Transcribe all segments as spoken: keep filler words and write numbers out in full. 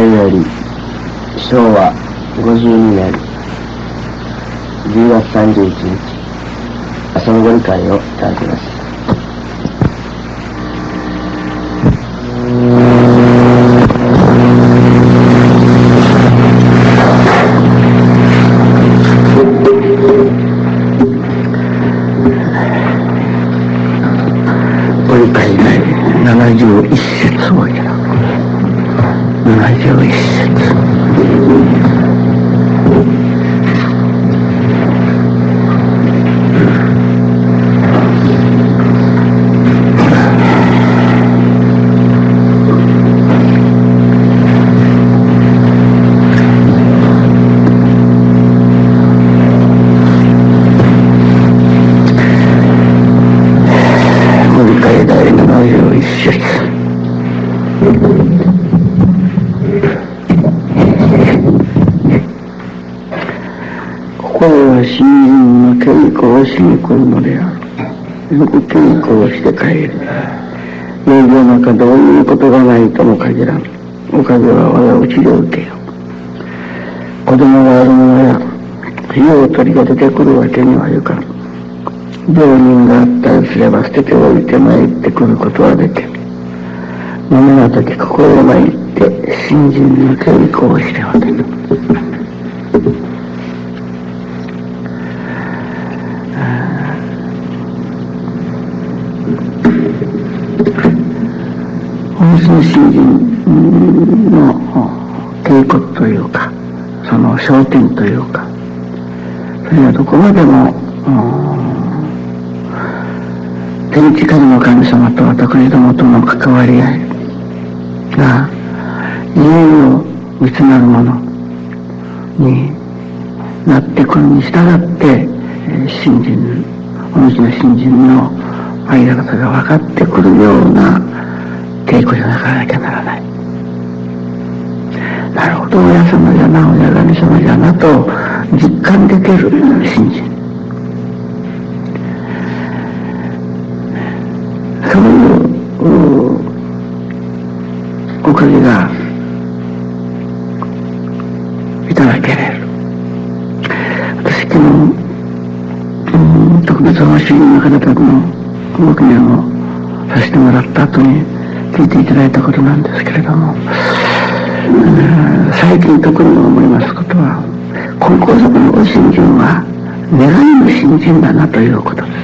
れよりしょうわごじゅうにねんじゅうがつさんじゅういちにち朝のご理解をいただきます。ご理解第ななじゅういっせつをいただく。ななじゅういっせつ。心は信心の稽古をしに来るのである。よく稽古をして帰る。世の中どういうことがないとも限らん。おかげは我がうちで受けよ。子供があるものや費用取りが出てくるわけにはいかん。病人があったりすれば捨てておいて参ってくることはできる。飲みの時ここへ参って信心の稽古をしては出る。本日の信心の稽古というか、その焦点というか、それはどこまでも天地界の神様と私どもとの関わり合いがいよいよ密なるものになってくるに従って、信心、本日の信心の間方が分かってくるような稽古じゃなかなきゃならない。なるほど、親様じゃな、親神様じゃなと実感できる信心。そういうおかげがいただけれる。私昨日、特別法主義の方々のご記念をさせてもらった後に聞いていただいたことなんですけれども、最近特に思いますことは、金光様のご信心は願いの信心だなということです。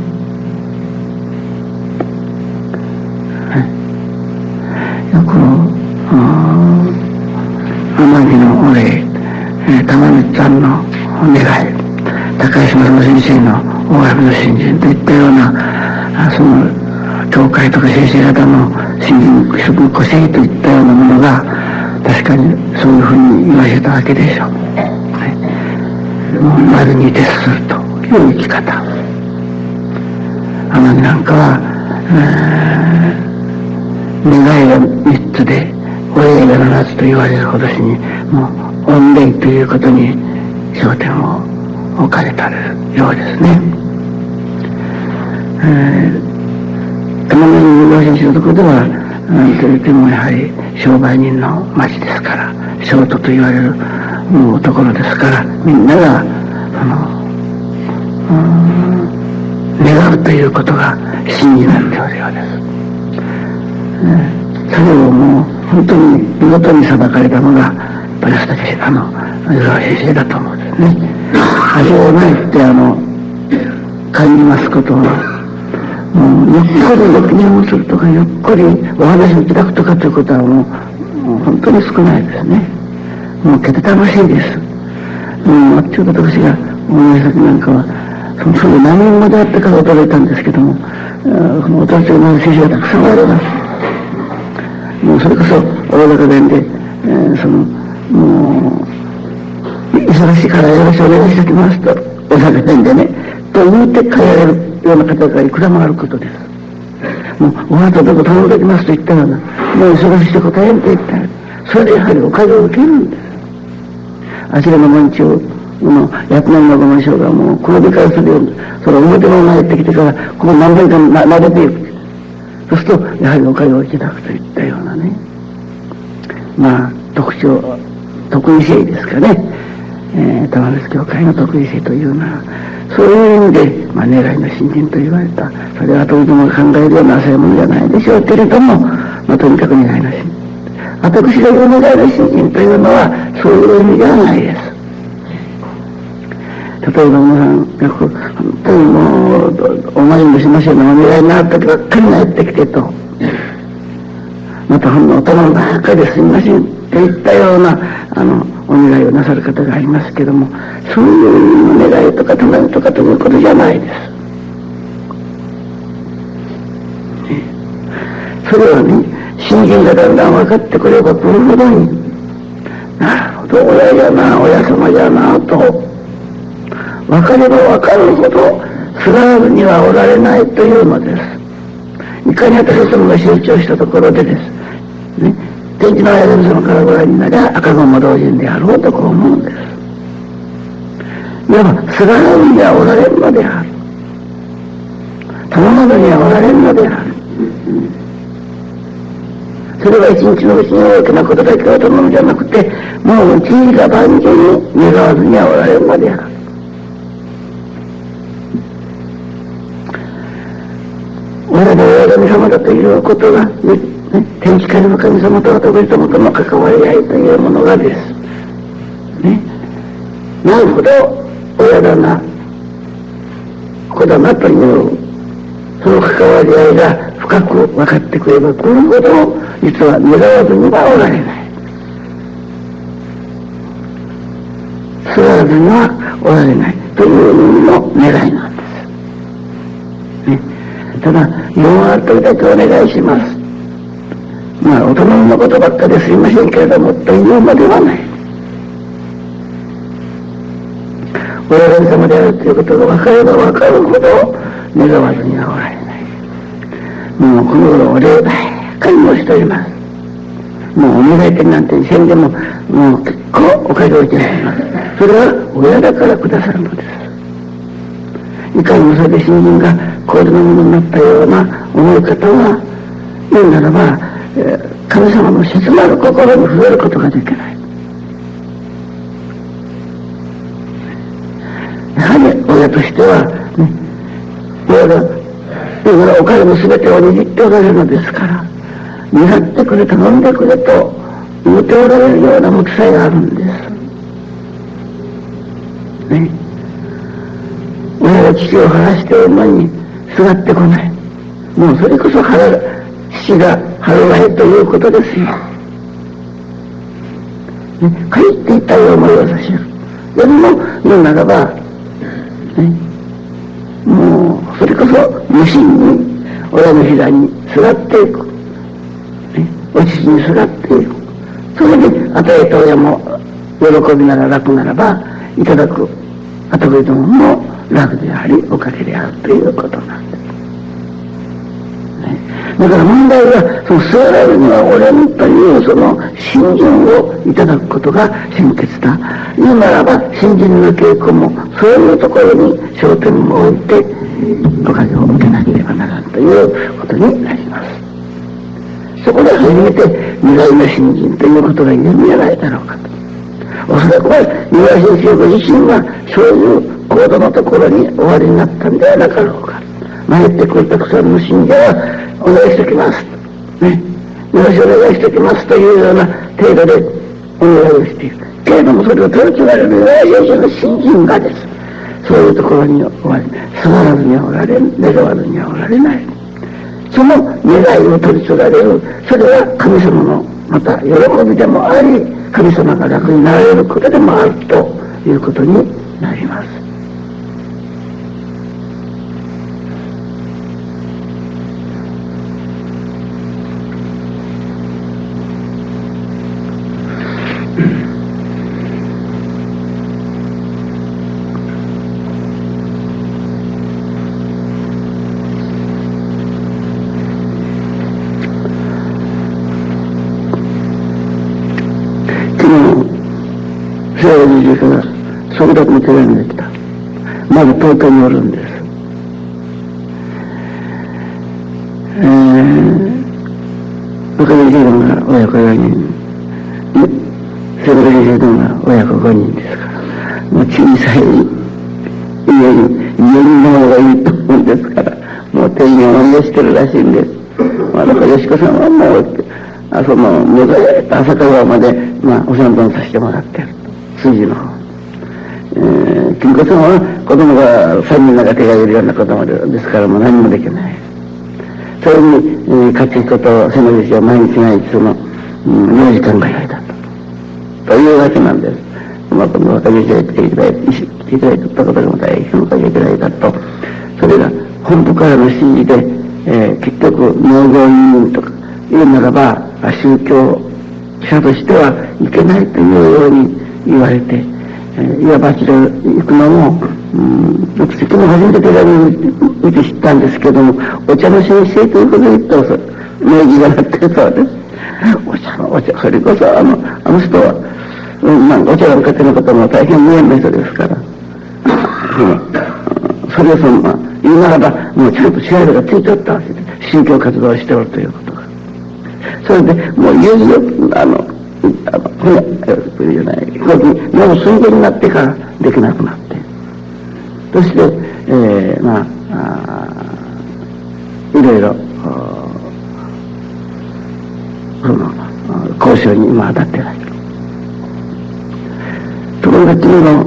よく天城のお礼、玉光さんのお願い、高橋正先生の大藪の信心といったような、その教会とか先生方の信心、職個性といったようなものが確かにそういうふうに言わせたわけでしょう。はい、もう丸に徹するという生き方。天城なんかは、願いが三つでお礼が七つと言われるほどしに、もう御礼ということに焦点を置かれたようですね。えー、玉の井先生のところではといってもやはり商売人の町ですから、商都と言われるところですから、みんながその願うということが真になっておるようです。それをもう本当に見事に裁かれたのがやっぱり私あの湯川先生だと思うんですね。味をないってあの感じますことは、もうゆっくりご記念をするとか、ゆっくりお話をいただくとかということはもう、もう本当に少ないですね。もうけて楽しいです。もうあっちゅうこと私が思い先なんかはそのそれ何人まであったか驚いたんですけども、そのお父さんの先生がたくさんおられます。もうそれこそ大高弁で、えー、そのもう忙しいからよろしくお願いしておきますと大阪弁でねと言って帰られるような方がいくらもあることです。もうお花とどこ頼んでおきますと言ったような、もう忙しくて答えんと言ったら、それでやはりおかげを受けるんです。あちらの門中のやつなんのごましょうがもうこの理解するように、その表の前ってきてからここ何回かな撫でていく。そうするとやはりおかげをいただくといったようなね、まあ特徴、特異性ですかね、えー、玉別教会の特異性というのは、そういう意味で、まあ、狙いの信心と言われた、それは当然も考えるようなそういうものじゃないでしょうけれども、まあ、とにかく狙いの信心。私が言う狙いの信心というのは、そういう意味ではないです。例えば皆さん、本当にもう、お参りもしましょうのお願いになるときばっかりになってきてと、またほんのお頼みばっかりですみませんといったような、あの、お願いをなさる方がありますけども、そういうお願いとか頼みとかということじゃないです。それはね、信心がだんだん分かってくればくるほどに、なるほど、親じゃな、親様じゃな、と、分かれば分かるほど、すがらずにはおられないというのです。いかに私どもが成長したところでです。ね、天地の親神様からご覧になりゃ赤子も同人であろうとこう思うんです。いわば、すがらずにはおられるのである。頼まずにはおられるのである。それは一日のうちに大きなことだけを頼むんじゃなくて、もう一時が万事に願わずにはおられるのである。親で親神様だということが、ね、天地界の神様と私どもとの関わり合いというものがです。ね、なるほど、親だな、子だなという、その関わり合いが深く分かってくればくるほど、実は願わずにはおられない。すがらずにはおられないという意味の願いなんです。ね、ただ、もうある時だけお願いします。まあ、お頼みのことばっかですいませんけれども、というのではない。親神様であるということが分かれば分かるほど、願わずにはおられない。もうこの頃お礼ばっかり申しております。もうお願いてなんてせんでも、もう結構おかげをいただきます。それは親だからくださるのです。いかにもそれで信心が高度なものになったような思い方は、言うならば、神様の切なる心に触れることができない。やはり親としては、ね、親が、言うならお金の全てを握っておられるのですから、願ってくれ、頼んでくれと言っておられるような向きさえがあるんです。ね。親が父を腹しておるのにすがってこない。もうそれこそ腹、父が腹がへということですよ。ね、帰っていったよう思いをさせる。でも、言うならば、ね、もうそれこそ無心に親の膝にすがっていく。ね、お父にすがっていく。それで与えた親も喜びなら楽ならばいただく後でどもも楽でありおかげであるということなんです。だから問題は、そのすがらずにはおれんというその信心をいただくことが先決だ。言うならば、信心の稽古もそういうところに焦点を置いて、おかげを受けなければならんということになります。そこで初めて、願いの信心ということが言えるんじゃないだろうかと。おそらくは、岩井先生ご自身は、そういう高度のところに終わりになったんではなかろうか。参ってくるたくさんの信者は、お願いしておきます。ね。よろしくお願いしておきますというような程度でお願いをしている。けれどもそれを取り継がれる岩井先生の信心がです。そういうところに終わり、すがらずにはおられん、願わずにはおられない。その願いを取り継がれる、それは神様のまた喜びでもあり、神様が楽になられることでもあるということになります。からそれだけの手紙が来た。まず東京におるんです。えー、若い人が親子がにそれから先生どもが親子ごにんですから、もう小さい家に家にの方がいいと思うんですから、もう天を思いしてるらしいんです。まあ、だからよしこさんはもうあその目覚めた朝川まで、まあ、お散歩させてもらってると筋の方、えー、金子さんは子供がさんにんが手がいるような子供ですからもう何もできない。それに、えー、勝彦と瀬野口は毎日毎日その、うん、よじかんがやりだとというわけなんです。まあ、この若い人が来ていただいて来ていただいたことがまた大変おかげいただいたと、それが本部からの指示で、えー、結局農業移民とか言うならば宗教者としてはいけないというように言われて、えー、いわばあちら行くのも、うん、私も初めて手紙を見て知ったんですけども、お茶の先生ということで言ったら名義がなってるそうです。お茶のお茶、それこそあのあの人は、うん、まあ、お茶が向かってのことも大変無縁な人ですから、うん、それをその、まあ、言うならばもうちゃんと支配がついちゃったわけで、宗教活動をしておるということが、それでもういよいよあのあのほやじゃないもう寸前になってからできなくなって、そして、えー、まああいろいろその交渉に今当たってない。ところが昨日の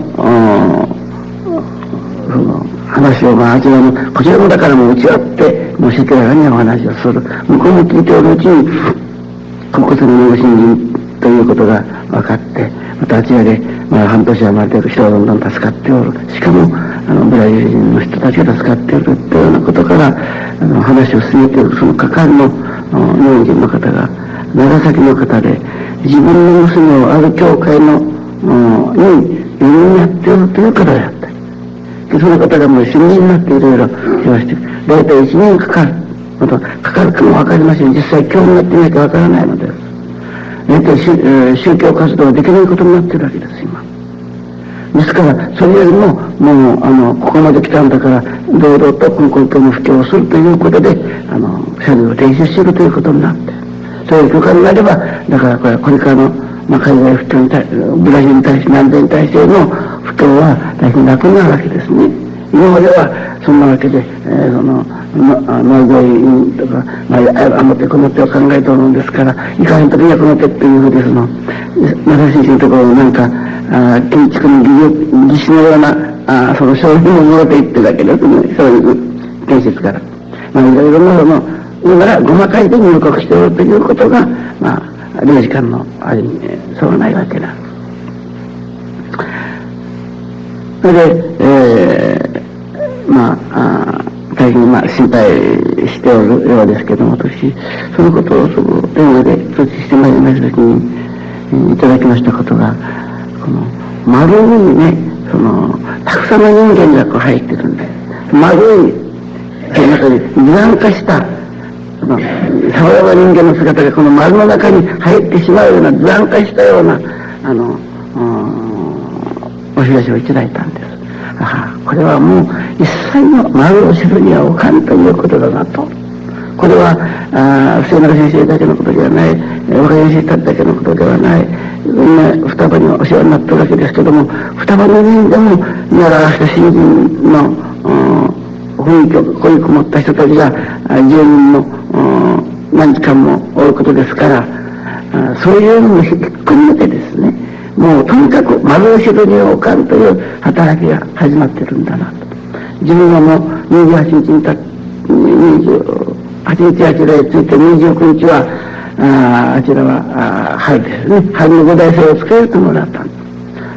その話を、まあ、あちらのこちらもだからもう打ち合ってもうしけらかにお話をする、向こうも聞いておるうちに国骨のご信心ということが分かって、またあちらで、まあ、半年余りで人がどんどん助かっておる、しかもあのブラジル人の人たちが助かっておるというようなことからあの話を進めているその係の日本人の方が長崎の方で、自分の娘をある教会のに嫁にやっておるという方であった。でその方がもう主任になっていろいろ世話して大体いちねんかかる、またかかるかも分かりません。実際興味になってみなきゃ分からないのです。大体宗、えー、宗教活動ができないことになっているわけです今。ですからそれよりももうあのここまで来たんだから堂々と根高教の布教をするということであの社会を提出するということになって、そういう許可になればだからこれこれからの、まあ、海外布教に対ブラジルに対して南米に対しての布教は大変楽になるわけですね。今まではそんなわけで、えー、その農業委員とか、まあ、あの手この手を考えておるんですから、いかへんときにはこの手っていうふうでその中先生のところをなんかあ建築の技師のようなあその商品をもろていってるだけですね。そういう建設から、まあ、いろいろなその今からごまかいで入国しておるということが、まあ、領事館のあれに、ね、そうはないわけだ。それで、えー、まあ、あ大変、まあ、心配しておるようですけども、私、そのことをその電話で通知してまいりましたときに、えー、いただきましたことが、この、丸にね、その、たくさんの人間がこう入ってるんで、丸い、その中に図案化した、その、さまざま人間の姿がこの丸の中に入ってしまうような図案化したような、あの、お知らせをいただいたんです。ああ、これはもう一切の丸を後ろには置かんということだなと。これはあ末永先生だけのことではない、若い先生たちだけのことではない、みんな双葉にお世話になってるわけですけども、双葉の人でも見習わした新人の雰囲気をこういう持った人たちがじゅうにんも何時間もおることですから、そういうのもひっくるめてですね、もうとにかく丸後ろに置かんという働きが始まってるんだなと。自分はもうにじゅうはちにちにたにじゅうはちにちあちらへついてにじゅうくにちはあ, あちらはあ春ですね。春の五大祭を使えるともらったんです。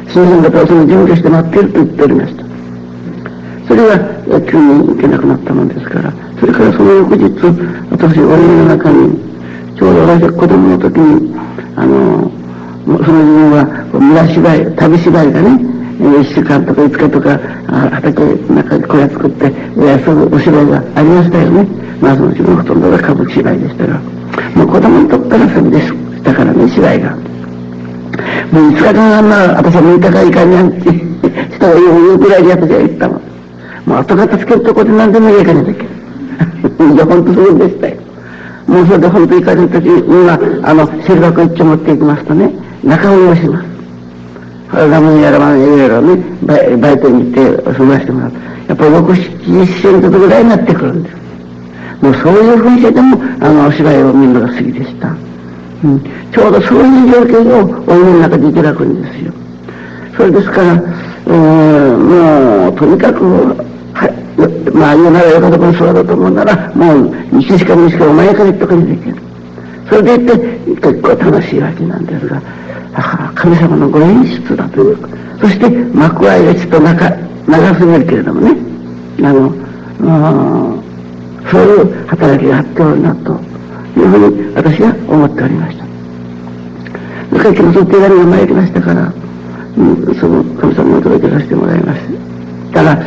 新人方はその準備して待っていると言っておりました。それが急に行けなくなったものですから、それからその翌日私お家の中にちょうど私が子供の時にあのその自分は村芝居旅芝居がねいっしゅうかんとかいつかとか畑の中で小屋作って遊ぶお芝居がありましたよね。まあその自分ほとんどが歌舞伎芝居でしたが、もう子供にとったらそれでしたからね、芝居がもういつかかんあんな私は向いたかいかにゃんって人が言うぐらいで私は言ったもん。もう後片付けるとこで何でもいいかにゃだけいや本当そうでしたよ。もうそれで本当に行かれる時にはあのセルバク一丁持っていきますとね、 仲売りをします。ラムネやらまいろいろね、バイトに行って済ましてもらう。やっぱりろく、ななセントぐらいになってくるんです。もうそういうふうにしてでも、あの、お芝居を見るのが好きでした。うん、ちょうどそういう条件をお家の中でいただくんですよ。それですから、うーん、もう、とにかく、はい、まあ、言うならよかどこにそうだと思うなら、もう、いちしかにしかお前からとかにできる。それでいって結構楽しいわけなんですが、神様のご演出だという。そして幕間がちょっと長長すぎるけれどもね、あの、そういう働きがあっておるなというふうに私は思っておりました。だから今日その手紙が参りましたから、うん、その神様に届けさせてもらいました。ただ、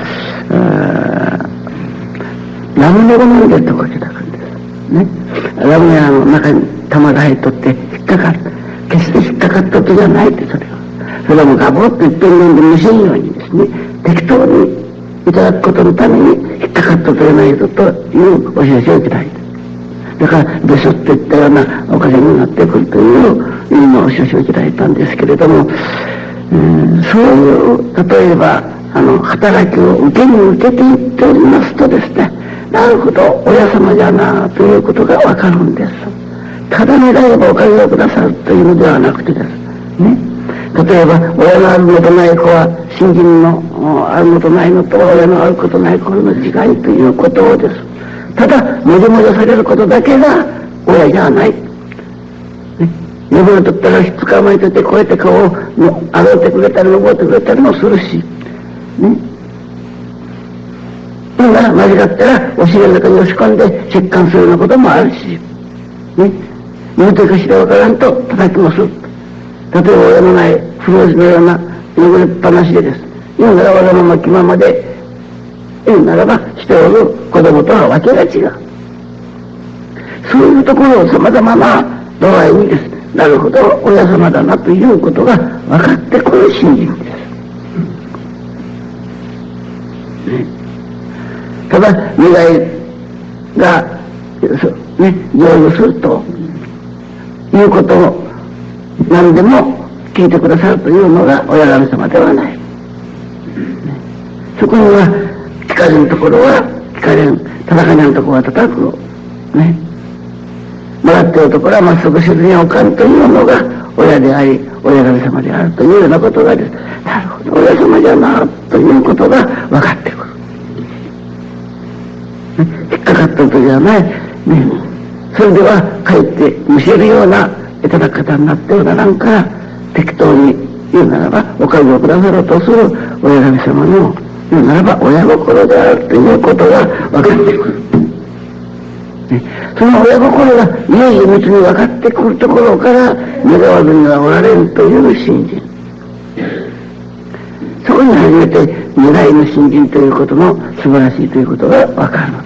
ラムネを飲んでるところをいただくんですね。ラムネの中に玉が入っとって引っかかる。決して引っかかったとじゃないって、それは。それはもうガボッと一遍飲んで無せんようにですね、適当にいただくことのために引っかかったとじゃないぞというお知らせをいただいて。だから、べそっていったようなおかげになってくるという意味のお知らせをいただいたんですけれども、うん、そういう、例えば、あの、働きを受けに受けていっておりますとですね、なるほど、親様じゃなということがわかるんです。ただ願えばおかげをくださるというのではなくてですね。例えば、親のあるのとない子は、信心のあるのとないのと親のあることない子の違いということをです。ただ、もじもじされることだけが親じゃない。ね。眠るとったら捕まえてて、こうやって顔を洗ってくれたり、登ってくれたりもするし、ね。だから間違ったら、お尻の中に押し込んで、折檻するようなこともあるし、ね。言うてかしらわからんと叩きもする。例えば親のない不老児のような汚れっぱなしでです。言うならわがまま気ままで、言うならばしておる子供とはわけが違う。そういうところを様々な度合いにです。なるほど、親様だなということが分かってくる信心です。ね、ただ、願いが、ね、成就すると、いうことを何でも聞いてくださるというのが親神様ではない。そこには聞かれんところは聞かれん、叩かれんところは叩く。ね。もらっているところはまっすぐせずにおかんというのが親であり、親神様であるというようなことがです。なるほど、親様じゃなということが分かってくる。ね、引っかかったとじゃない。ね。それではかえって見せるようないただき方になっておらなんから適当に言うならばおかげをくださろうとする親神様の言うならば親心であるということが分かってくる、ね、その親心が唯一に分かってくるところから願わずにはおられんという信心、そこに初めて願いの信心ということの素晴らしいということが分かるのです。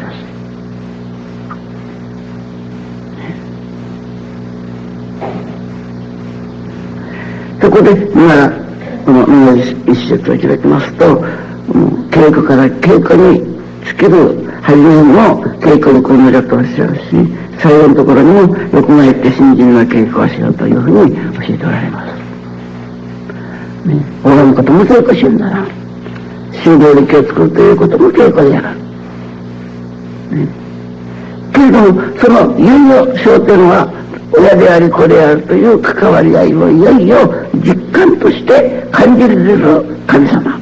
そこで今このみんな一節を開きますと、稽古から稽古につける初めの稽古にこの略をしようし、最後のところにもよく参って信心の稽古をしようというふうに教えておられます。ね、拝むことも稽古しようなら、修道力を作るということも稽古でやる。ね、けれども、そのいよいよ焦点は、親であり子であるという関わり合いをいよいよ実感として感じれる神様、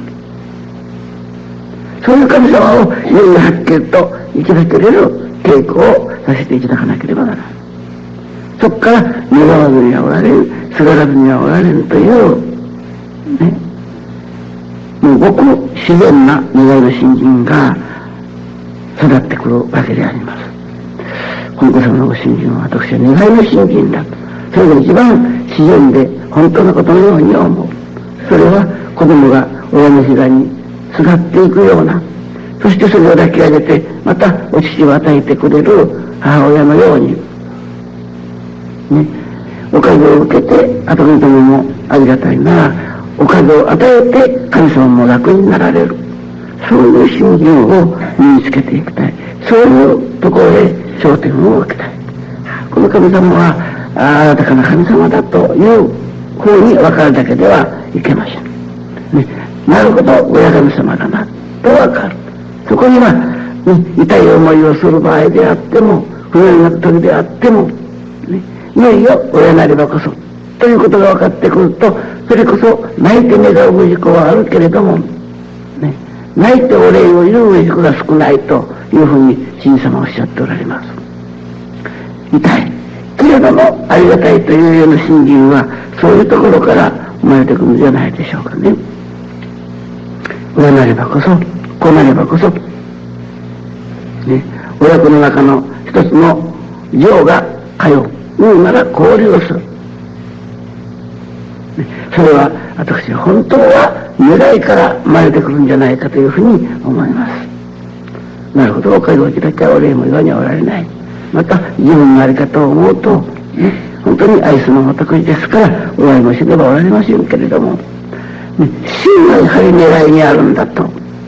そういう神様をいよいよはっきりといただけれる稽古をさせていただかなければならない。そこから願わずにはおられん、すがらずにはおられんというね、もうごく自然な願いの信心が育ってくるわけであります。本子様のご信心は私は願いの信心だと。それが一番自然で本当のことのように思う。それは子供が親の膝にすがっていくような、そしてそれを抱き上げてまたお乳を与えてくれる母親のように、ね、おかげを受けて後の友もありがたいならおかげを与えて神様も楽になられる、そういう信心を身につけていきたい。そういうところへ焦点を置きたい。この神様は新たかな神様だという方に分かるだけではいけません。ね、なるほど、親神様だな、と分かる。そこには、ね、痛い思いをする場合であっても、不安な時であっても、ね、いよいよ親なればこそ、ということが分かってくると、それこそ泣いて願う氏子はあるけれども、ね、泣いてお礼を言う氏子が少ないというふうに神様はおっしゃっておられます。痛い。けれどもありがたいというような信心は、そういうところから生まれてくるんじゃないでしょうかね。親なればこそ、子なればこそ、ね、親子の中の一つの情が通う、うなら交流をする。それは私は本当は願いから生まれてくるんじゃないかというふうに思います。なるほど、おかげをいただきはお礼も言わにはおられない。また自分のあり方を思うと、ね、本当に愛すの私ですからお会いもしねばおられませんけれども、ね、真がやはり狙いにあるんだと、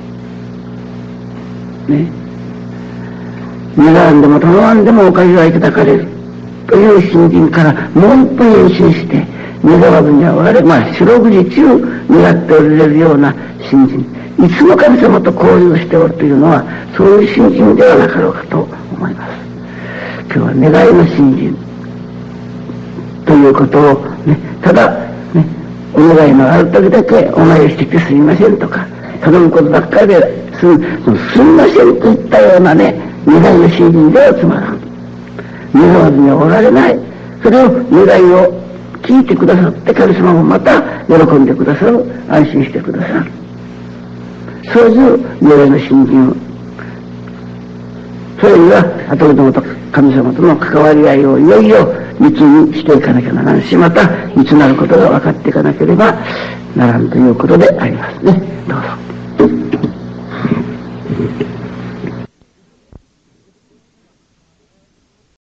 ね、願わんでも頼わんでもおかげがいただかれるという信心からもう一歩延伸して、願わずにはおられ、まあ四六時中願っておられるような信心、いつも神様と交流しておるというのはそういう信心ではなかろうかと思います。今日は願いの信心ということを、ね、ただ、ね、お願いのある時だけお願いしてきてすみませんとか頼むことばっかりですすみませんといったようなね、願いの信心ではつまらん。願わずにはおられない。それを願いを聞いてくださって神様もまた喜んでくださる、安心してくださる、そういう願いの信心を、それには後ほどと神様との関わり合いをいよいよ密にしていかなきゃならんし、また密なることが分かっていかなければならんということでありますね。どうぞ。